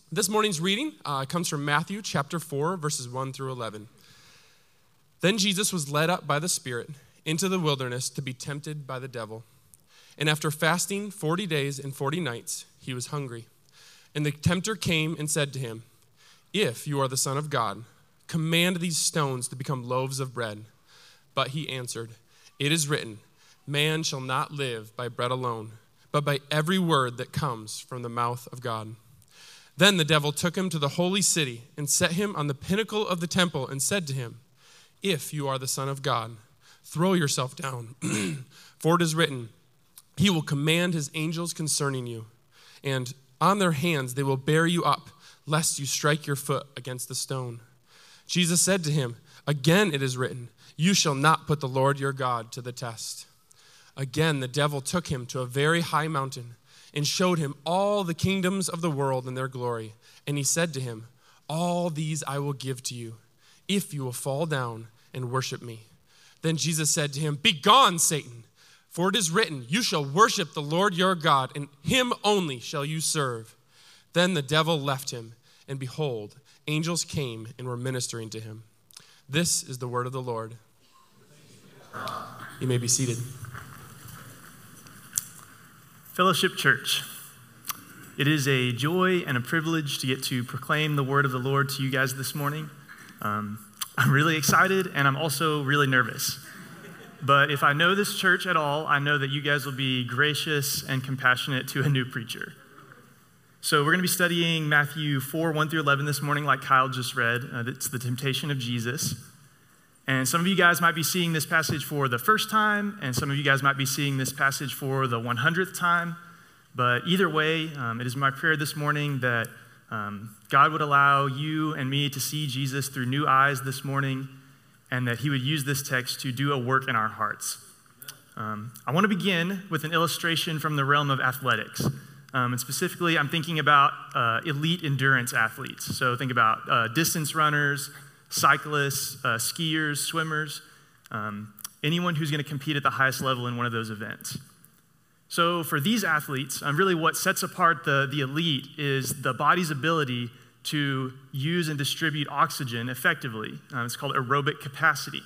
This morning's reading comes from Matthew chapter 4, verses 1 through 11. Then Jesus was led up by the Spirit into the wilderness to be tempted by the devil. And after fasting 40 days and 40 nights, he was hungry. And the tempter came and said to him, "If you are the Son of God, command these stones to become loaves of bread." But he answered, "It is written, man shall not live by bread alone, but by every word that comes from the mouth of God." Then the devil took him to the holy city and set him on the pinnacle of the temple and said to him, "If you are the Son of God, throw yourself down, for it is written, he will command his angels concerning you, and on their hands they will bear you up, lest you strike your foot against the stone." Jesus said to him, "Again it is written, you shall not put the Lord your God to the test." Again the devil took him to a very high mountain and showed him all the kingdoms of the world and their glory. And he said to him, "All these I will give to you, if you will fall down and worship me." Then Jesus said to him, "Begone, Satan, for it is written, you shall worship the Lord your God, and him only shall you serve." Then the devil left him, and behold, angels came and were ministering to him. This is the word of the Lord. You may be seated. Fellowship Church, it is a joy and a privilege to get to proclaim the word of the Lord to you guys this morning. I'm really excited, and I'm also really nervous. But if I know this church at all, I know that you guys will be gracious and compassionate to a new preacher. So we're going to be studying Matthew 4, 1 through 11 this morning, like Kyle just read. It's the temptation of Jesus. And some of you guys might be seeing this passage for the first time, and some of you guys might be seeing this passage for the 100th time. But either way, it is my prayer this morning that God would allow you and me to see Jesus through new eyes this morning, and that he would use this text to do a work in our hearts. I want to begin with an illustration from the realm of athletics. And specifically, I'm thinking about elite endurance athletes. So think about distance runners, cyclists, skiers, swimmers, anyone who's going to compete at the highest level in one of those events. So for these athletes, really what sets apart the elite is the body's ability to use and distribute oxygen effectively. It's called aerobic capacity.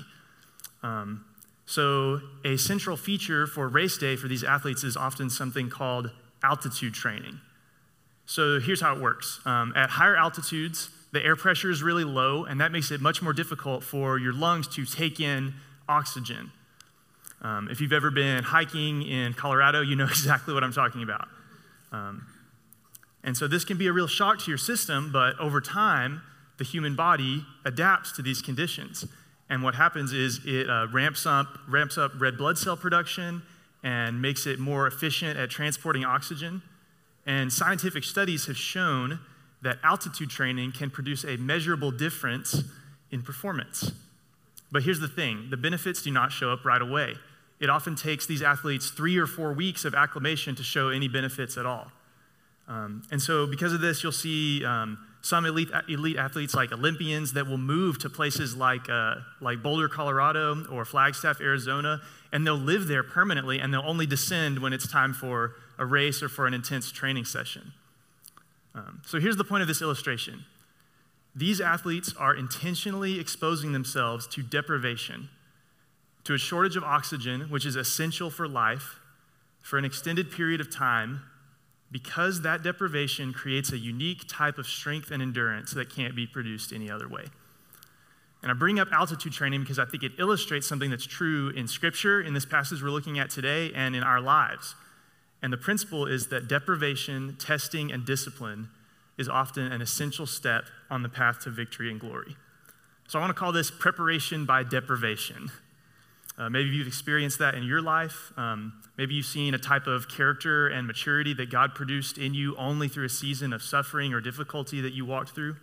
So a central feature for race day for these athletes is often something called altitude training. So here's how it works. At higher altitudes, the air pressure is really low, and that makes it much more difficult for your lungs to take in oxygen. If you've ever been hiking in Colorado, you know exactly what I'm talking about. And so this can be a real shock to your system, but over time, the human body adapts to these conditions. And what happens is it ramps up red blood cell production and makes it more efficient at transporting oxygen. And scientific studies have shown that altitude training can produce a measurable difference in performance. But here's the thing, the benefits do not show up right away. It often takes these athletes 3 or 4 weeks of acclimation to show any benefits at all. And so because of this, you'll see some elite athletes like Olympians that will move to places like Boulder, Colorado, or Flagstaff, Arizona, and they'll live there permanently, and they'll only descend when it's time for a race or for an intense training session. So here's the point of this illustration. These athletes are intentionally exposing themselves to deprivation, to a shortage of oxygen, which is essential for life, for an extended period of time, because that deprivation creates a unique type of strength and endurance that can't be produced any other way. And I bring up altitude training because I think it illustrates something that's true in Scripture, in this passage we're looking at today, and in our lives. And the principle is that deprivation, testing, and discipline is often an essential step on the path to victory and glory. So I want to call this preparation by deprivation. Maybe you've experienced that in your life. Maybe you've seen a type of character and maturity that God produced in you only through a season of suffering or difficulty that you walked through.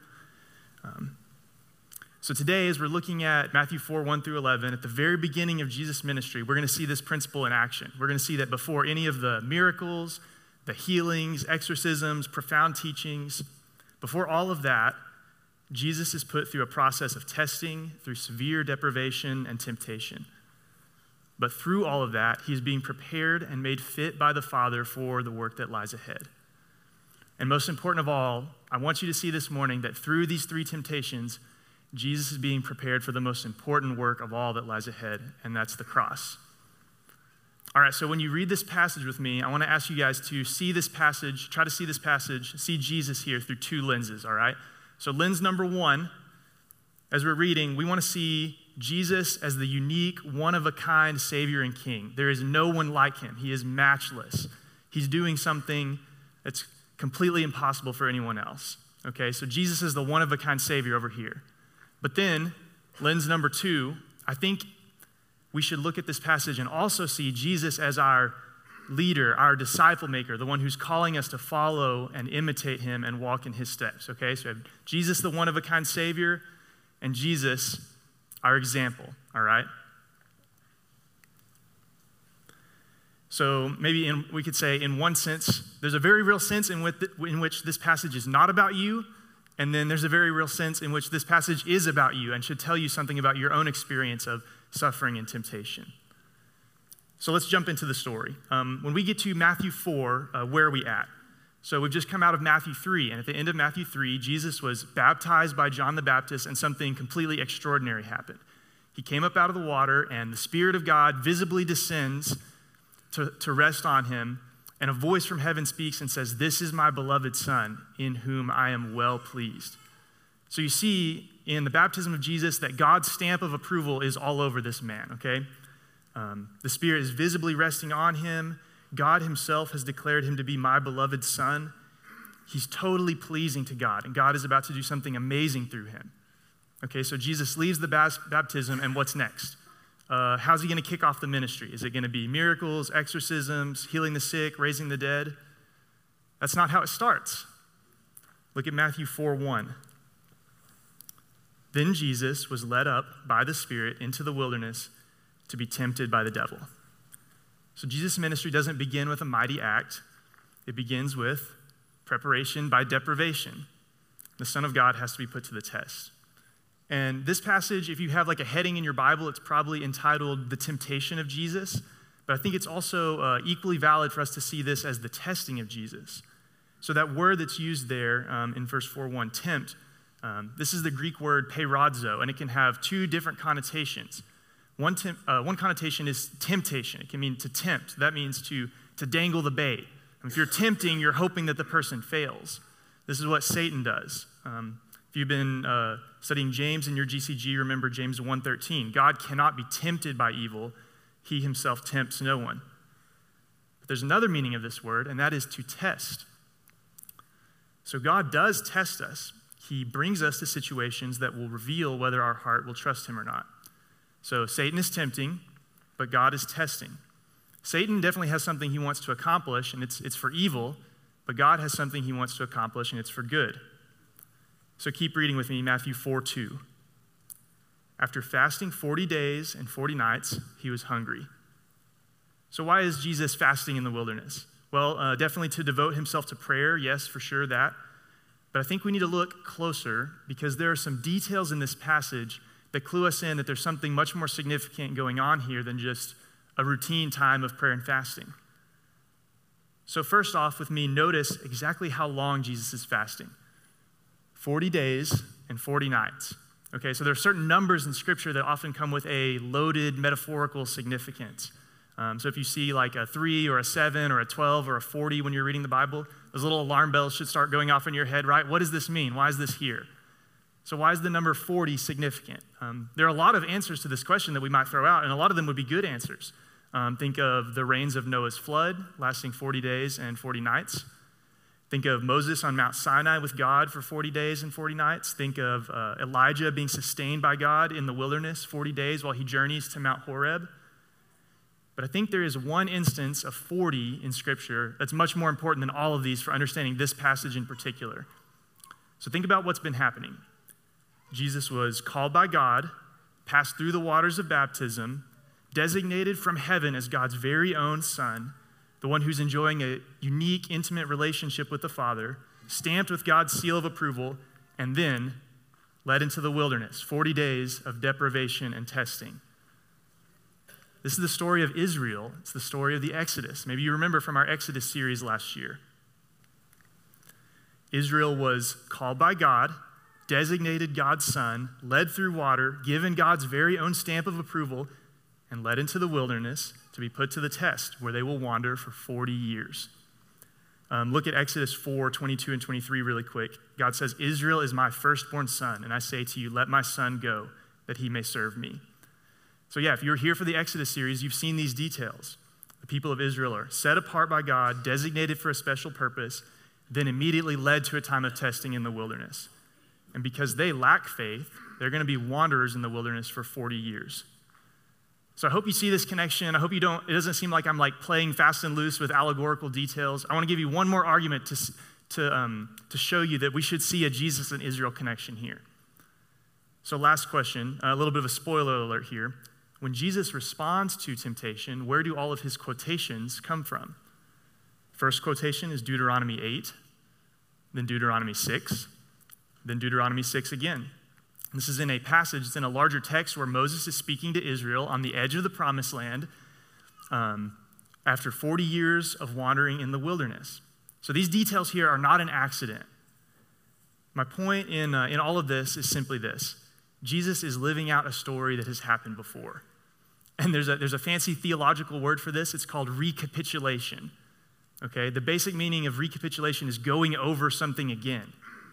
So today, as we're looking at Matthew 4, 1 through 11, at the very beginning of Jesus' ministry, we're going to see this principle in action. We're going to see that before any of the miracles, the healings, exorcisms, profound teachings, before all of that, Jesus is put through a process of testing, through severe deprivation and temptation. But through all of that, he's being prepared and made fit by the Father for the work that lies ahead. And most important of all, I want you to see this morning that through these 3 temptations, Jesus is being prepared for the most important work of all that lies ahead, and that's the cross. All right, so when you read this passage with me, I want to ask you guys to see this passage, try to see this passage, see Jesus here through 2 lenses, all right? So lens number 1, as we're reading, we want to see Jesus as the unique, one-of-a-kind Savior and King. There is no one like him. He is matchless. He's doing something that's completely impossible for anyone else. Okay, so Jesus is the one-of-a-kind Savior over here. But then, lens number 2, I think we should look at this passage and also see Jesus as our leader, our disciple maker, the one who's calling us to follow and imitate him and walk in his steps. Okay, so we have Jesus, the one-of-a-kind Savior, and Jesus, our example, all right? So maybe we could say in one sense, there's a very real sense in which this passage is not about you, and then there's a very real sense in which this passage is about you and should tell you something about your own experience of suffering and temptation. So let's jump into the story. When we get to Matthew 4, where are we at? So we've just come out of Matthew 3, and at the end of Matthew 3, Jesus was baptized by John the Baptist, and something completely extraordinary happened. He came up out of the water, and the Spirit of God visibly descends to rest on him, and a voice from heaven speaks and says, "This is my beloved Son, in whom I am well pleased." So you see in the baptism of Jesus that God's stamp of approval is all over this man, okay? The Spirit is visibly resting on him. God himself has declared him to be my beloved Son. He's totally pleasing to God, and God is about to do something amazing through him. Okay, so Jesus leaves the baptism, and what's next? How's he going to kick off the ministry? Is it going to be miracles, exorcisms, healing the sick, raising the dead? That's not how it starts. Look at Matthew 4:1. Then Jesus was led up by the Spirit into the wilderness to be tempted by the devil. So Jesus' ministry doesn't begin with a mighty act. It begins with preparation by deprivation. The Son of God has to be put to the test. And this passage, if you have like a heading in your Bible, it's probably entitled The Temptation of Jesus. But I think it's also equally valid for us to see this as the testing of Jesus. So that word that's used there in verse 4:1, tempt, this is the Greek word peiradzo, and it can have 2 different connotations. One connotation is temptation. It can mean to tempt. That means to dangle the bait. If you're tempting, you're hoping that the person fails. This is what Satan does. If you've been studying James in your GCG, remember James 1:13. God cannot be tempted by evil. He himself tempts no one. But there's another meaning of this word, and that is to test. So God does test us. He brings us to situations that will reveal whether our heart will trust him or not. So Satan is tempting, but God is testing. Satan definitely has something he wants to accomplish, and it's for evil, but God has something he wants to accomplish, and it's for good. So keep reading with me, Matthew 4:2. After fasting 40 days and 40 nights, he was hungry. So why is Jesus fasting in the wilderness? Well, definitely to devote himself to prayer, yes, for sure that. But I think we need to look closer because there are some details in this passage that clue us in that there's something much more significant going on here than just a routine time of prayer and fasting. So first off, with me, notice exactly how long Jesus is fasting. 40 days and 40 nights. Okay, so there are certain numbers in Scripture that often come with a loaded metaphorical significance. So if you see like a 3 or a 7 or a 12 or a 40 when you're reading the Bible, those little alarm bells should start going off in your head, right? What does this mean? Why is this here? So why is the number 40 significant? There are a lot of answers to this question that we might throw out, and a lot of them would be good answers. Think of the rains of Noah's flood lasting 40 days and 40 nights. Think of Moses on Mount Sinai with God for 40 days and 40 nights. Think of Elijah being sustained by God in the wilderness 40 days while he journeys to Mount Horeb. But I think there is one instance of 40 in Scripture that's much more important than all of these for understanding this passage in particular. So think about what's been happening. Jesus was called by God, passed through the waters of baptism, designated from heaven as God's very own Son, the one who's enjoying a unique, intimate relationship with the Father, stamped with God's seal of approval, and then led into the wilderness, 40 days of deprivation and testing. This is the story of Israel. It's the story of the Exodus. Maybe you remember from our Exodus series last year. Israel was called by God, designated God's son, led through water, given God's very own stamp of approval, and led into the wilderness to be put to the test, where they will wander for 40 years. Look at Exodus 4, 22 and 23 really quick. God says, Israel is my firstborn son, and I say to you, let my son go, that he may serve me. So yeah, if you're here for the Exodus series, you've seen these details. The people of Israel are set apart by God, designated for a special purpose, then immediately led to a time of testing in the wilderness. And because they lack faith, they're going to be wanderers in the wilderness for 40 years. So I hope you see this connection. I hope it doesn't seem like I'm like playing fast and loose with allegorical details. I want to give you one more argument to show you that we should see a Jesus and Israel connection here. So last question, a little bit of a spoiler alert here. When Jesus responds to temptation, where do all of his quotations come from? First quotation is Deuteronomy 8, then Deuteronomy 6, then Deuteronomy 6 again. This is in a passage, it's in a larger text where Moses is speaking to Israel on the edge of the promised land after 40 years of wandering in the wilderness. So these details here are not an accident. My point in all of this is simply this. Jesus is living out a story that has happened before. And there's a fancy theological word for this. It's called recapitulation. Okay, the basic meaning of recapitulation is going over something again.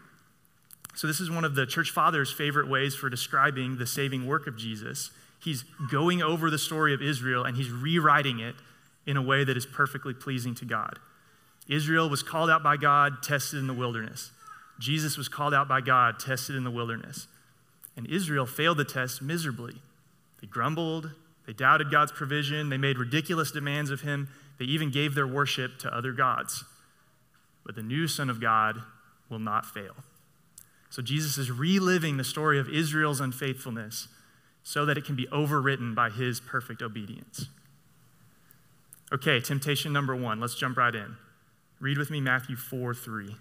So this is one of the church fathers' favorite ways for describing the saving work of Jesus. He's going over the story of Israel and he's rewriting it in a way that is perfectly pleasing to God. Israel was called out by God, tested in the wilderness. Jesus was called out by God, tested in the wilderness. And Israel failed the test miserably. They grumbled, they doubted God's provision, they made ridiculous demands of him, they even gave their worship to other gods. But the new Son of God will not fail. So Jesus is reliving the story of Israel's unfaithfulness so that it can be overwritten by his perfect obedience. Okay, temptation number 1. Let's jump right in. Read with me Matthew 4:3.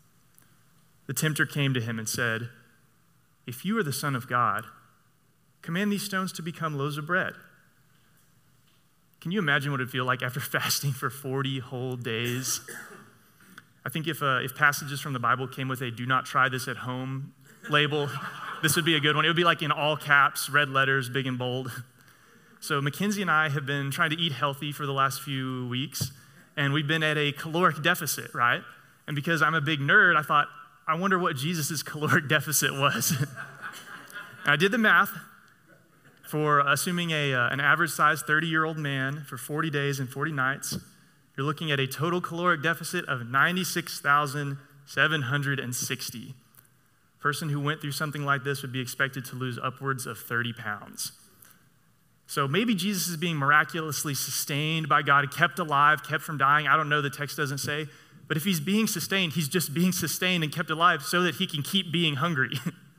The tempter came to him and said, if you are the Son of God, command these stones to become loaves of bread. Can you imagine what it would feel like after fasting for 40 whole days? I think if passages from the Bible came with a do not try this at home label, this would be a good one. It would be like in all caps, red letters, big and bold. So Mackenzie and I have been trying to eat healthy for the last few weeks, and we've been at a caloric deficit, right? And because I'm a big nerd, I thought, I wonder what Jesus' caloric deficit was. And I did the math for assuming an average-sized 30-year-old man for 40 days and 40 nights. You're looking at a total caloric deficit of 96,760. A person who went through something like this would be expected to lose upwards of 30 pounds. So maybe Jesus is being miraculously sustained by God, kept alive, kept from dying. I don't know, the text doesn't say. But if he's being sustained, he's just being sustained and kept alive so that he can keep being hungry.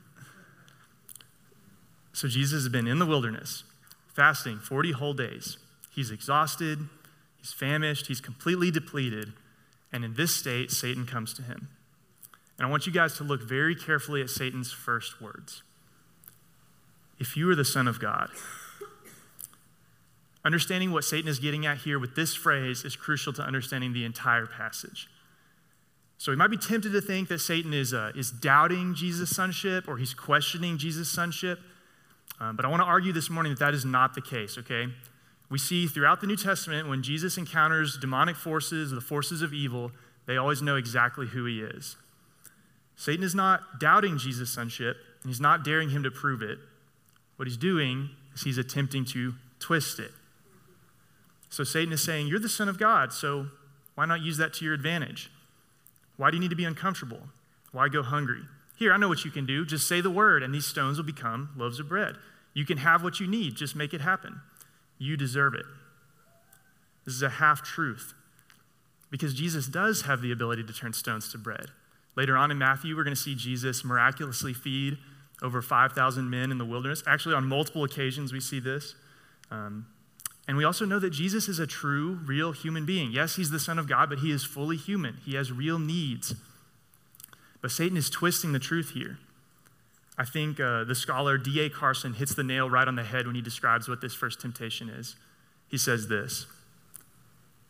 So Jesus has been in the wilderness, fasting 40 whole days. He's exhausted. He's famished, he's completely depleted, and in this state, Satan comes to him. And I want you guys to look very carefully at Satan's first words. If you are the Son of God. Understanding what Satan is getting at here with this phrase is crucial to understanding the entire passage. So we might be tempted to think that Satan is doubting Jesus' sonship or he's questioning Jesus' sonship, but I want to argue this morning that is not the case, okay? We see throughout the New Testament, when Jesus encounters demonic forces, the forces of evil, they always know exactly who he is. Satan is not doubting Jesus' sonship, and he's not daring him to prove it. What he's doing is he's attempting to twist it. So Satan is saying, you're the Son of God, so why not use that to your advantage? Why do you need to be uncomfortable? Why go hungry? Here, I know what you can do. Just say the word, and these stones will become loaves of bread. You can have what you need. Just make it happen. You deserve it. This is a half-truth because Jesus does have the ability to turn stones to bread. Later on in Matthew, we're going to see Jesus miraculously feed over 5,000 men in the wilderness. Actually, on multiple occasions, we see this. And we also know that Jesus is a true, real human being. Yes, he's the Son of God, but he is fully human. He has real needs. But Satan is twisting the truth here. I think the scholar D.A. Carson hits the nail right on the head when he describes what this first temptation is. He says this: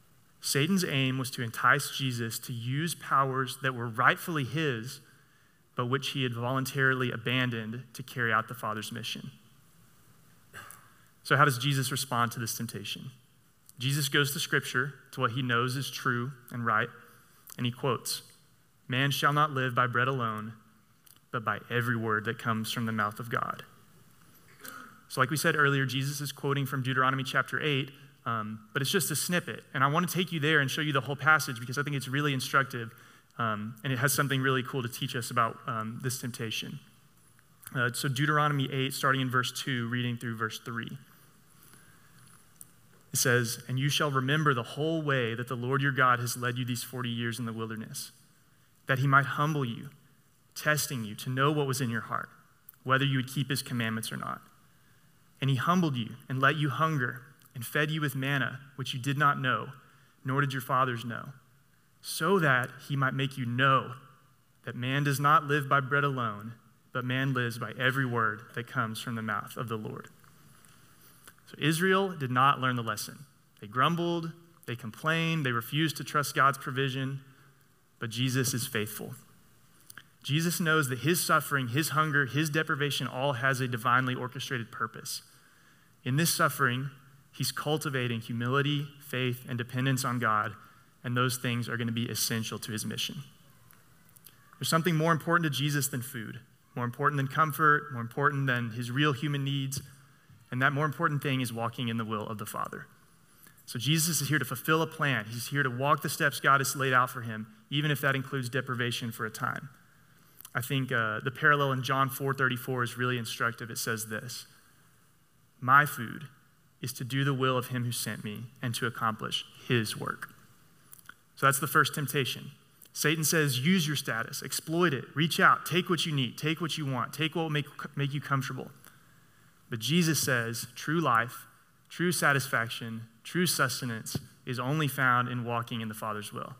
Satan's aim was to entice Jesus to use powers that were rightfully his, but which he had voluntarily abandoned to carry out the Father's mission. So how does Jesus respond to this temptation? Jesus goes to Scripture, to what he knows is true and right, and he quotes, "Man shall not live by bread alone, but by every word that comes from the mouth of God." So like we said earlier, Jesus is quoting from Deuteronomy chapter 8, but it's just a snippet. And I want to take you there and show you the whole passage because I think it's really instructive, and it has something really cool to teach us about this temptation. So Deuteronomy 8, starting in verse 2, reading through verse 3. It says, "And you shall remember the whole way that the Lord your God has led you these 40 years in the wilderness, that he might humble you, testing you to know what was in your heart, whether you would keep his commandments or not. And he humbled you and let you hunger and fed you with manna, which you did not know, nor did your fathers know, so that he might make you know that man does not live by bread alone, but man lives by every word that comes from the mouth of the Lord." So Israel did not learn the lesson. They grumbled, they complained, they refused to trust God's provision, but Jesus is faithful. Jesus knows that his suffering, his hunger, his deprivation all has a divinely orchestrated purpose. In this suffering, he's cultivating humility, faith, and dependence on God, and those things are going to be essential to his mission. There's something more important to Jesus than food, more important than comfort, more important than his real human needs, and that more important thing is walking in the will of the Father. So Jesus is here to fulfill a plan. He's here to walk the steps God has laid out for him, even if that includes deprivation for a time. I think the parallel in John 4:34 is really instructive. It says this, "My food is to do the will of him who sent me and to accomplish his work." So that's the first temptation. Satan says, use your status, exploit it, reach out, take what you need, take what you want, take what will make you comfortable. But Jesus says, true life, true satisfaction, true sustenance is only found in walking in the Father's will.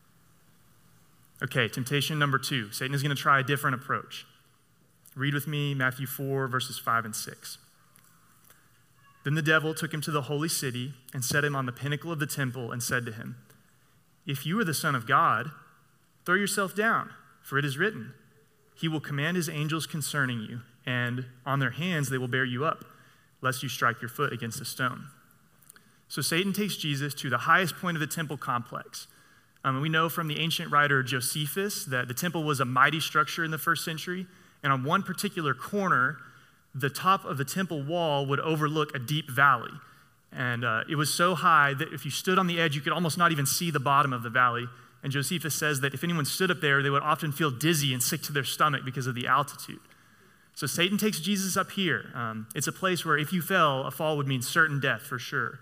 Okay, temptation number 2. Satan is going to try a different approach. Read with me Matthew 4, verses 5 and 6. "Then the devil took him to the holy city and set him on the pinnacle of the temple and said to him, 'If you are the Son of God, throw yourself down, for it is written, he will command his angels concerning you, and on their hands they will bear you up, lest you strike your foot against a stone.'" So Satan takes Jesus to the highest point of the temple complex. We know from the ancient writer Josephus that the temple was a mighty structure in the first century, and on one particular corner, the top of the temple wall would overlook a deep valley. And it was so high that if you stood on the edge, you could almost not even see the bottom of the valley. And Josephus says that if anyone stood up there, they would often feel dizzy and sick to their stomach because of the altitude. So Satan takes Jesus up here. It's a place where if you fell, a fall would mean certain death for sure.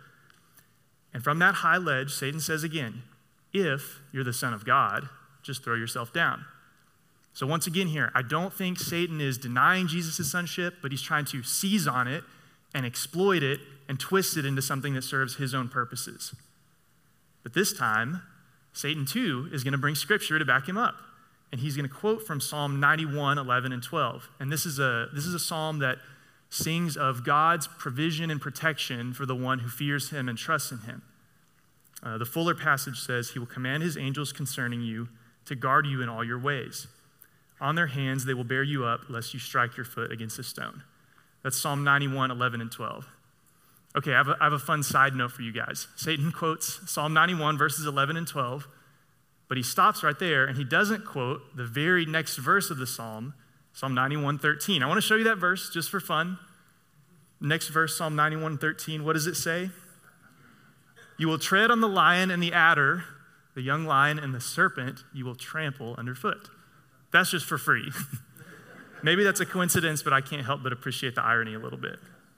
And from that high ledge, Satan says again, if you're the Son of God, just throw yourself down. So once again here, I don't think Satan is denying Jesus' sonship, but he's trying to seize on it and exploit it and twist it into something that serves his own purposes. But this time, Satan too is going to bring scripture to back him up. And he's going to quote from Psalm 91, 11, and 12. And this is a psalm that sings of God's provision and protection for the one who fears him and trusts in him. The fuller passage says, "He will command his angels concerning you to guard you in all your ways. On their hands they will bear you up, lest you strike your foot against a stone." That's Psalm 91, 11, and 12. Okay, I have a fun side note for you guys. Satan quotes Psalm 91, verses 11 and 12, but he stops right there, and he doesn't quote the very next verse of the psalm, Psalm 91, 13. I want to show you that verse just for fun. Next verse, Psalm 91, 13, what does it say? "You will tread on the lion and the adder, the young lion and the serpent you will trample underfoot." That's just for free. Maybe that's a coincidence, but I can't help but appreciate the irony a little bit.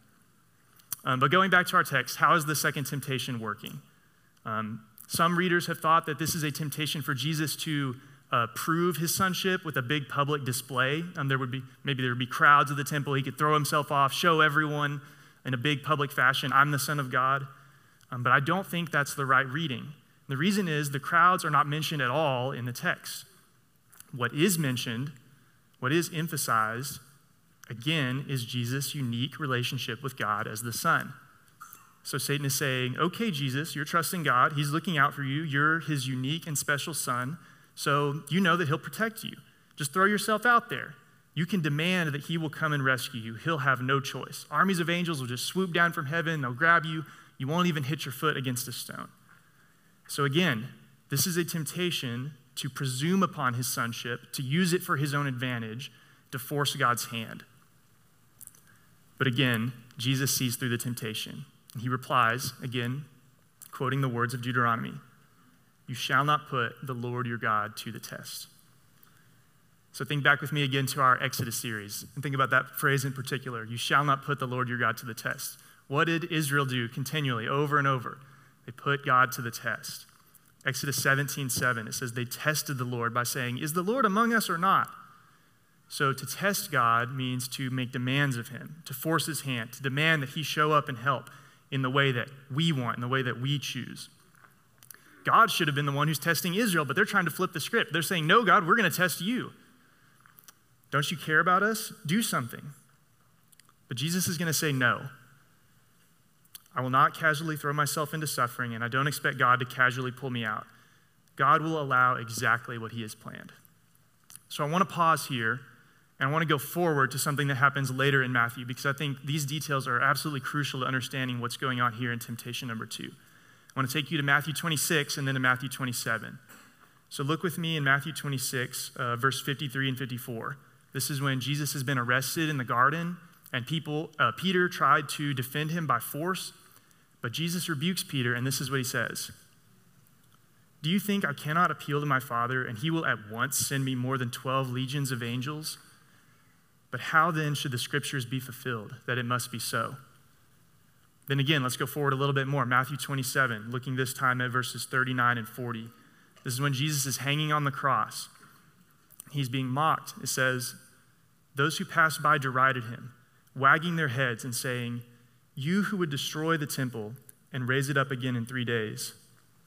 But going back to our text, how is the second temptation working? Some readers have thought that this is a temptation for Jesus to prove his sonship with a big public display. There would be crowds at the temple. He could throw himself off, show everyone in a big public fashion, "I'm the Son of God." But I don't think that's the right reading. The reason is the crowds are not mentioned at all in the text. What is mentioned, what is emphasized, again, is Jesus' unique relationship with God as the Son. So Satan is saying, okay, Jesus, you're trusting God. He's looking out for you. You're his unique and special son. So you know that he'll protect you. Just throw yourself out there. You can demand that he will come and rescue you. He'll have no choice. Armies of angels will just swoop down from heaven. They'll grab you. You won't even hit your foot against a stone. So again, this is a temptation to presume upon his sonship, to use it for his own advantage, to force God's hand. But again, Jesus sees through the temptation. And he replies, again, quoting the words of Deuteronomy, "You shall not put the Lord your God to the test." So think back with me again to our Exodus series and think about that phrase in particular. You shall not put the Lord your God to the test. What did Israel do continually, over and over? They put God to the test. Exodus 17:7, it says they tested the Lord by saying, "Is the Lord among us or not?" So to test God means to make demands of him, to force his hand, to demand that he show up and help in the way that we want, in the way that we choose. God should have been the one who's testing Israel, but they're trying to flip the script. They're saying, "No, God, we're going to test you. Don't you care about us? Do something." But Jesus is going to say, "No. I will not casually throw myself into suffering, and I don't expect God to casually pull me out. God will allow exactly what he has planned." So I want to pause here, and I want to go forward to something that happens later in Matthew, because I think these details are absolutely crucial to understanding what's going on here in temptation number 2. I want to take you to Matthew 26 and then to Matthew 27. So look with me in Matthew 26, verse 53 and 54. This is when Jesus has been arrested in the garden, and Peter tried to defend him by force, but Jesus rebukes Peter, and this is what he says. "Do you think I cannot appeal to my Father, and he will at once send me more than 12 legions of angels? But how then should the scriptures be fulfilled, that it must be so?" Then again, let's go forward a little bit more. Matthew 27, looking this time at verses 39 and 40. This is when Jesus is hanging on the cross. He's being mocked. It says, "Those who passed by derided him, wagging their heads and saying, 'You who would destroy the temple and raise it up again in 3 days,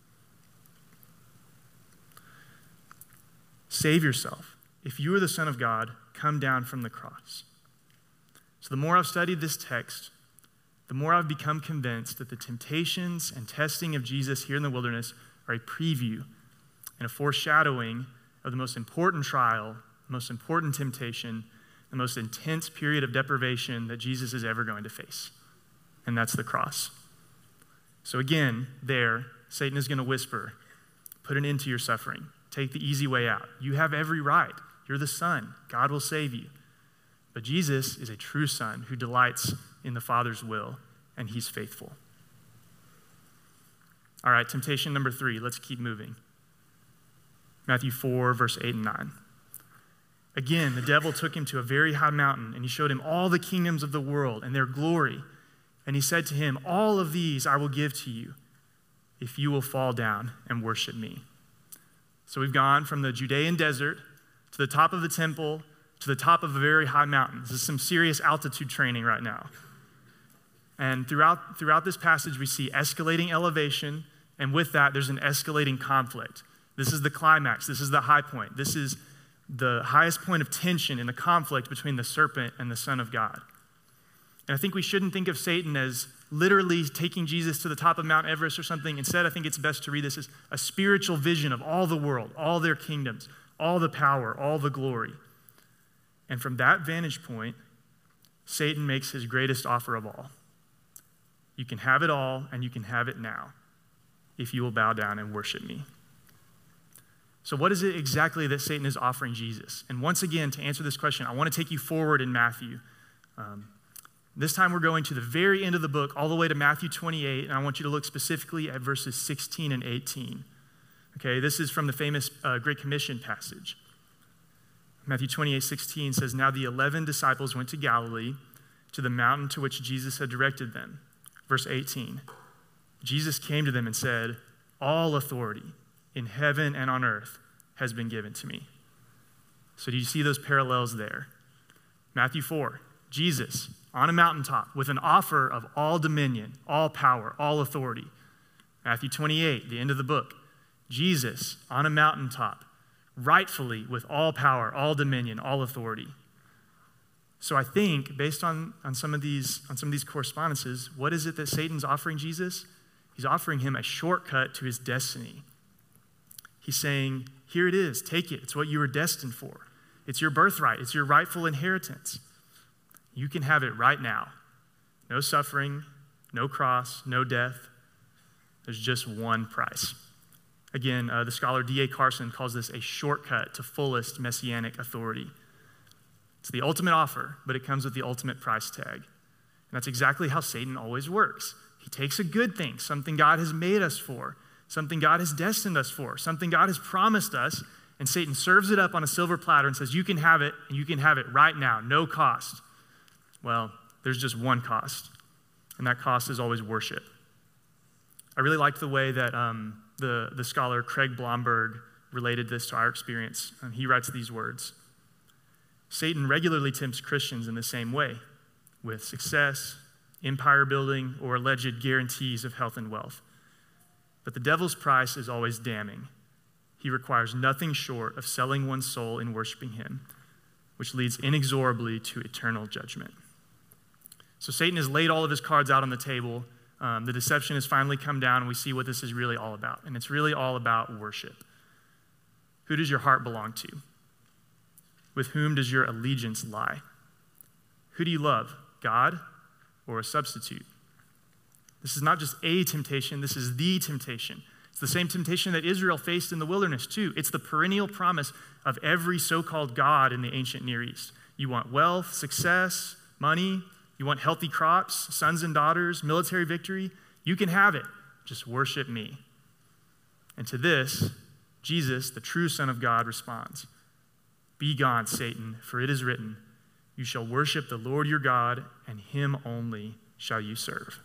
save yourself. If you are the Son of God, come down from the cross.'" So the more I've studied this text, the more I've become convinced that the temptations and testing of Jesus here in the wilderness are a preview and a foreshadowing of the most important trial, the most important temptation, the most intense period of deprivation that Jesus is ever going to face. And that's the cross. So again, there, Satan is going to whisper, "Put an end to your suffering. Take the easy way out. You have every right. You're the Son. God will save you." But Jesus is a true Son who delights in the Father's will, and he's faithful. All right, temptation number 3. Let's keep moving. Matthew 4, verse 8 and 9. Again, the devil took him to a very high mountain, and he showed him all the kingdoms of the world and their glory. And he said to him, "All of these I will give to you if you will fall down and worship me." So we've gone from the Judean desert to the top of the temple to the top of a very high mountain. This is some serious altitude training right now. And throughout this passage, we see escalating elevation, and with that, there's an escalating conflict. This is the climax. This is the high point. This is the highest point of tension in the conflict between the serpent and the Son of God. And I think we shouldn't think of Satan as literally taking Jesus to the top of Mount Everest or something. Instead, I think it's best to read this as a spiritual vision of all the world, all their kingdoms, all the power, all the glory. And from that vantage point, Satan makes his greatest offer of all. You can have it all, and you can have it now, if you will bow down and worship me. So what is it exactly that Satan is offering Jesus? And once again, to answer this question, I want to take you forward in Matthew. This time we're going to the very end of the book, all the way to Matthew 28, and I want you to look specifically at verses 16 and 18. Okay, this is from the famous Great Commission passage. Matthew 28:16 says, "Now the 11 disciples went to Galilee, to the mountain to which Jesus had directed them." Verse 18, Jesus came to them and said, "All authority in heaven and on earth has been given to me." So do you see those parallels there? Matthew 4, Jesus on a mountaintop with an offer of all dominion, all power, all authority. Matthew 28, the end of the book, Jesus on a mountaintop, rightfully with all power, all dominion, all authority. So I think, based on some of these correspondences, what is it that Satan's offering Jesus? He's offering him a shortcut to his destiny. He's saying, here it is, take it. It's what you were destined for. It's your birthright. It's your rightful inheritance. You can have it right now. No suffering, no cross, no death. There's just one price. Again, the scholar D.A. Carson calls this a shortcut to fullest messianic authority. It's the ultimate offer, but it comes with the ultimate price tag. And that's exactly how Satan always works. He takes a good thing, something God has made us for, something God has destined us for, something God has promised us, and Satan serves it up on a silver platter and says, you can have it, and you can have it right now, no cost. Well, there's just one cost, and that cost is always worship. I really liked the way that the scholar Craig Blomberg related this to our experience. He writes these words: Satan regularly tempts Christians in the same way, with success, empire building, or alleged guarantees of health and wealth. But the devil's price is always damning. He requires nothing short of selling one's soul in worshiping him, which leads inexorably to eternal judgment. So Satan has laid all of his cards out on the table. The deception has finally come down, and we see what this is really all about. And it's really all about worship. Who does your heart belong to? With whom does your allegiance lie? Who do you love, God or a substitute? This is not just a temptation, this is the temptation. It's the same temptation that Israel faced in the wilderness too. It's the perennial promise of every so-called God in the ancient Near East. You want wealth, success, money, you want healthy crops, sons and daughters, military victory, you can have it. Just worship me. And to this, Jesus, the true Son of God, responds, "Be gone, Satan, for it is written, you shall worship the Lord your God, and him only shall you serve."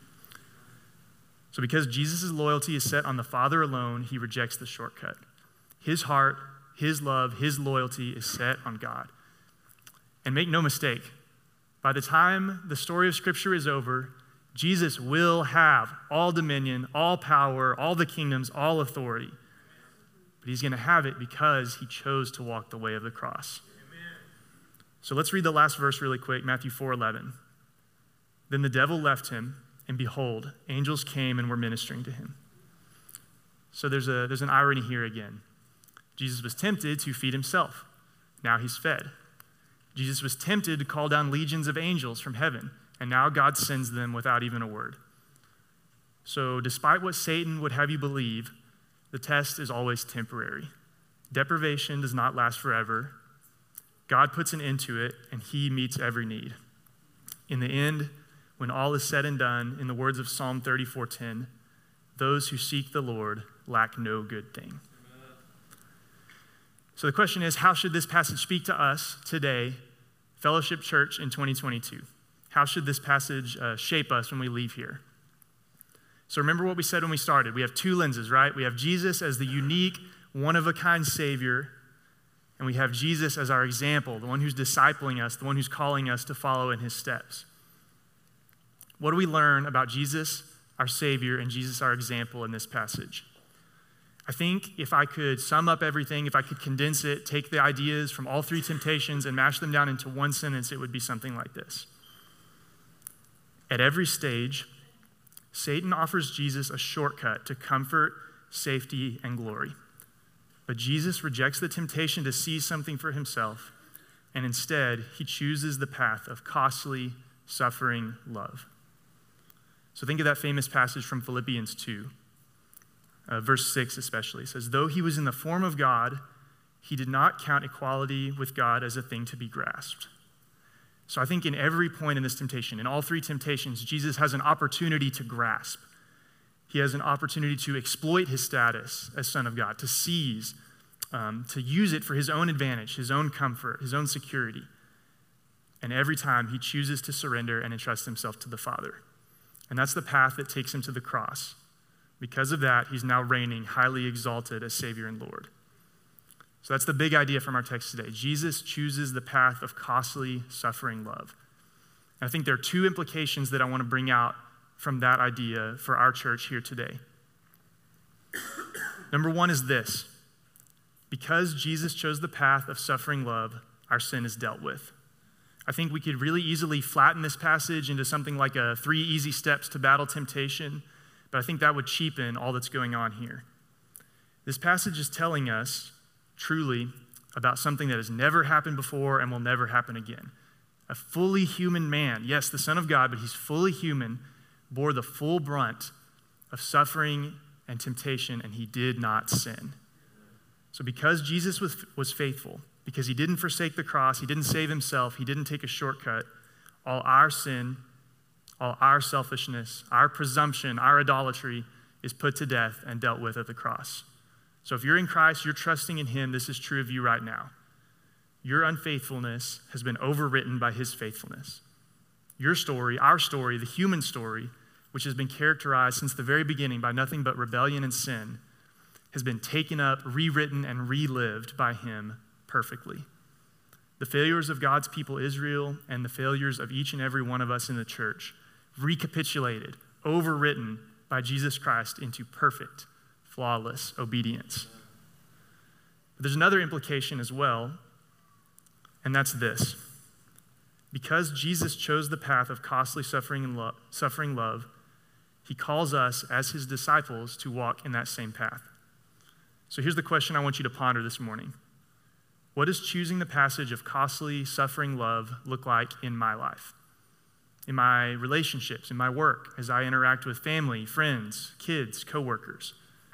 So because Jesus' loyalty is set on the Father alone, he rejects the shortcut. His heart, his love, his loyalty is set on God. And make no mistake, by the time the story of Scripture is over, Jesus will have all dominion, all power, all the kingdoms, all authority. But he's going to have it because he chose to walk the way of the cross. Amen. So let's read the last verse really quick, Matthew 4:11. Then the devil left him, and behold, angels came and were ministering to him. So there's an irony here again. Jesus was tempted to feed himself. Now he's fed. Jesus was tempted to call down legions of angels from heaven, and now God sends them without even a word. So despite what Satan would have you believe, the test is always temporary. Deprivation does not last forever. God puts an end to it, and he meets every need. In the end, when all is said and done, in the words of Psalm 34:10, those who seek the Lord lack no good thing. So the question is, how should this passage speak to us today, Fellowship Church in 2022? How should this passage shape us when we leave here? So remember what we said when we started. We have two lenses, right? We have Jesus as the unique, one-of-a-kind Savior, and we have Jesus as our example, the one who's discipling us, the one who's calling us to follow in his steps. What do we learn about Jesus, our Savior, and Jesus, our example in this passage? I think if I could sum up everything, if I could condense it, take the ideas from all three temptations and mash them down into one sentence, it would be something like this. At every stage, Satan offers Jesus a shortcut to comfort, safety, and glory. But Jesus rejects the temptation to seize something for himself, and instead, he chooses the path of costly, suffering love. So think of that famous passage from Philippians 2, verse 6 especially. It says, though he was in the form of God, he did not count equality with God as a thing to be grasped. So I think in every point in this temptation, in all three temptations, Jesus has an opportunity to grasp. He has an opportunity to exploit his status as Son of God, to seize, to use it for his own advantage, his own comfort, his own security. And every time he chooses to surrender and entrust himself to the Father. And that's the path that takes him to the cross. Because of that, he's now reigning highly exalted as Savior and Lord. So that's the big idea from our text today. Jesus chooses the path of costly, suffering love. And I think there are two implications that I want to bring out from that idea for our church here today. Number one is this. Because Jesus chose the path of suffering love, our sin is dealt with. I think we could really easily flatten this passage into something like a 3 easy steps to battle temptation, but I think that would cheapen all that's going on here. This passage is telling us truly about something that has never happened before and will never happen again. A fully human man, yes, the Son of God, but he's fully human, bore the full brunt of suffering and temptation, and he did not sin. So because Jesus was faithful, because he didn't forsake the cross, he didn't save himself, he didn't take a shortcut, all our sin, all our selfishness, our presumption, our idolatry is put to death and dealt with at the cross. So if you're in Christ, you're trusting in him, this is true of you right now. Your unfaithfulness has been overwritten by his faithfulness. Your story, our story, the human story, which has been characterized since the very beginning by nothing but rebellion and sin, has been taken up, rewritten, and relived by him perfectly. The failures of God's people Israel and the failures of each and every one of us in the church, recapitulated, overwritten by Jesus Christ into perfect, flawless obedience. But there's another implication as well, and that's this. Because Jesus chose the path of costly suffering love, he calls us as his disciples to walk in that same path. So here's the question I want you to ponder this morning. What does choosing the passage of costly suffering love look like in my life? In my relationships, in my work, as I interact with family, friends, kids, coworkers?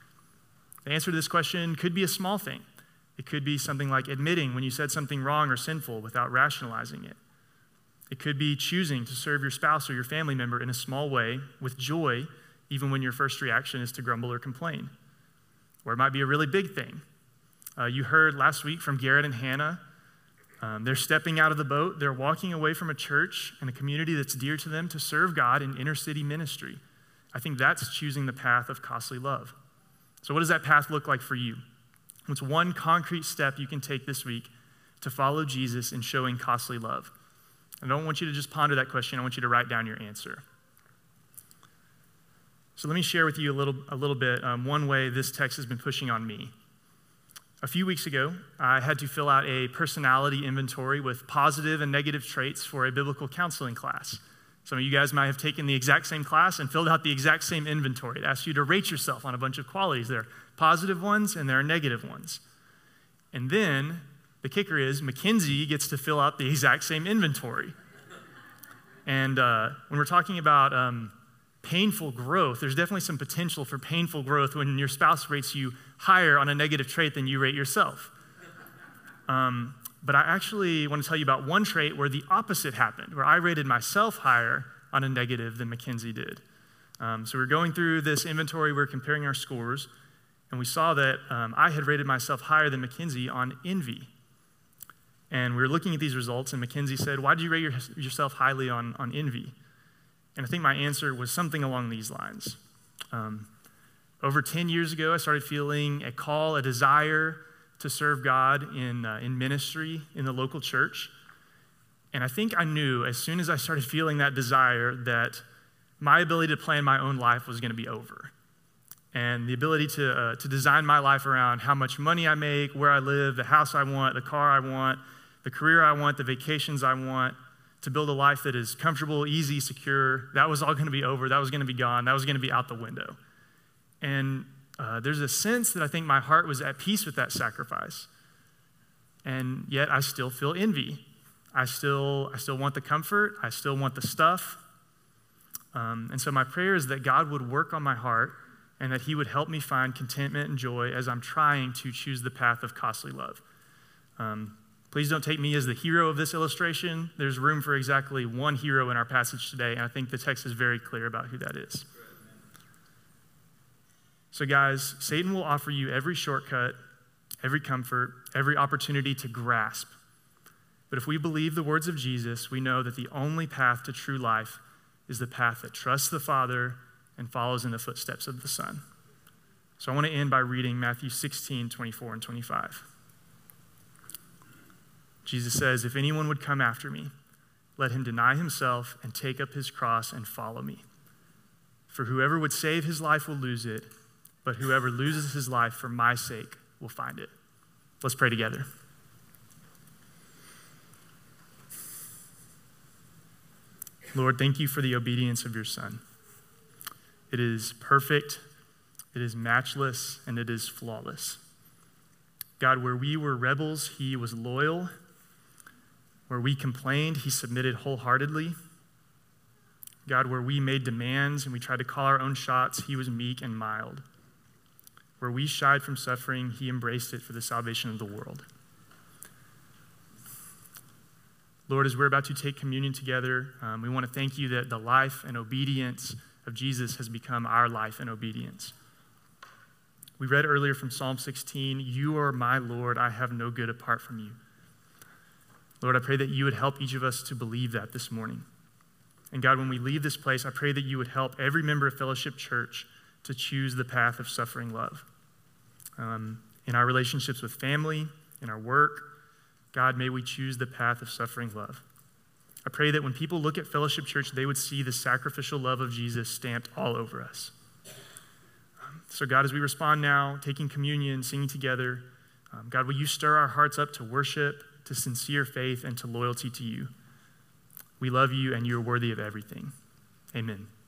The answer to this question could be a small thing. It could be something like admitting when you said something wrong or sinful without rationalizing it. It could be choosing to serve your spouse or your family member in a small way with joy, even when your first reaction is to grumble or complain. Or it might be a really big thing. You heard last week from Garrett and Hannah. They're stepping out of the boat. They're walking away from a church and a community that's dear to them to serve God in inner city ministry. I think that's choosing the path of costly love. So what does that path look like for you? What's one concrete step you can take this week to follow Jesus in showing costly love? I don't want you to just ponder that question. I want you to write down your answer. So let me share with you a little bit one way this text has been pushing on me. A few weeks ago, I had to fill out a personality inventory with positive and negative traits for a biblical counseling class. Some of you guys might have taken the exact same class and filled out the exact same inventory. It asks you to rate yourself on a bunch of qualities. There are positive ones and there are negative ones. And then the kicker is Mackenzie gets to fill out the exact same inventory. And when we're talking about painful growth, there's definitely some potential for painful growth when your spouse rates you higher on a negative trait than you rate yourself. But I actually want to tell you about one trait where the opposite happened, where I rated myself higher on a negative than Mackenzie did. So we're going through this inventory, we're comparing our scores, and we saw that I had rated myself higher than Mackenzie on envy. And we were looking at these results, and Mackenzie said, "Why did you rate yourself highly on envy?" And I think my answer was something along these lines. Over 10 years ago, I started feeling a call, a desire to serve God in ministry in the local church. And I think I knew as soon as I started feeling that desire that my ability to plan my own life was going to be over. And the ability to design my life around how much money I make, where I live, the house I want, the car I want, the career I want, the vacations I want, to build a life that is comfortable, easy, secure, that was all going to be over. That was going to be gone. That was going to be out the window. And there's a sense that I think my heart was at peace with that sacrifice. And yet I still feel envy. I still want the comfort. I still want the stuff. And so my prayer is that God would work on my heart and that he would help me find contentment and joy as I'm trying to choose the path of costly love. Please don't take me as the hero of this illustration. There's room for exactly one hero in our passage today, and I think the text is very clear about who that is. So guys, Satan will offer you every shortcut, every comfort, every opportunity to grasp. But if we believe the words of Jesus, we know that the only path to true life is the path that trusts the Father and follows in the footsteps of the Son. So I want to end by reading Matthew 16, 24 and 25. Jesus says, "If anyone would come after me, let him deny himself and take up his cross and follow me. For whoever would save his life will lose it, but whoever loses his life for my sake will find it." Let's pray together. Lord, thank you for the obedience of your Son. It is perfect, it is matchless, and it is flawless. God, where we were rebels, he was loyal. Where we complained, he submitted wholeheartedly. God, where we made demands and we tried to call our own shots, he was meek and mild. Where we shied from suffering, he embraced it for the salvation of the world. Lord, as we're about to take communion together, we want to thank you that the life and obedience of Jesus has become our life and obedience. We read earlier from Psalm 16, you are my Lord, I have no good apart from you. Lord, I pray that you would help each of us to believe that this morning. And God, when we leave this place, I pray that you would help every member of Fellowship Church to choose the path of suffering love. In our relationships with family, in our work, God, may we choose the path of suffering love. I pray that when people look at Fellowship Church, they would see the sacrificial love of Jesus stamped all over us. So God, as we respond now, taking communion, singing together, God, will you stir our hearts up to worship, to sincere faith, and to loyalty to you? We love you, and you're worthy of everything. Amen.